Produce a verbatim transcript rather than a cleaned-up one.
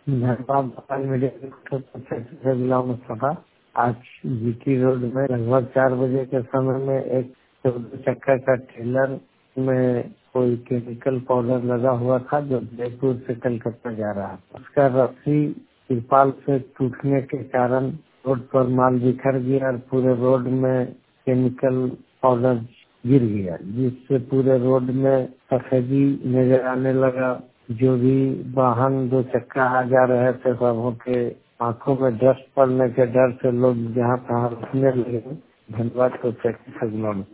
Dhanbad media जिला मुस्तफा। आज GT road में लगभग चार बजे के समय में एक चौदह चक्का का ट्रेलर में कोई केमिकल पाउडर लगा हुआ था जो जयपुर से कलकत्ता जा रहा था। उसका रस्सी तिरपाल से टूटने के कारण रोड पर माल बिखर गया और पूरे रोड में केमिकल पाउडर गिर गया, जिससे पूरे रोड में सफेदी नजर आने लगा। जो भी वाहन दो चक्का आ जा रहे थे सबों के आंखों में डस्ट पड़ने के डर से लोग जहाँ तहाँ रुकने लगे। धन्यवाद। तो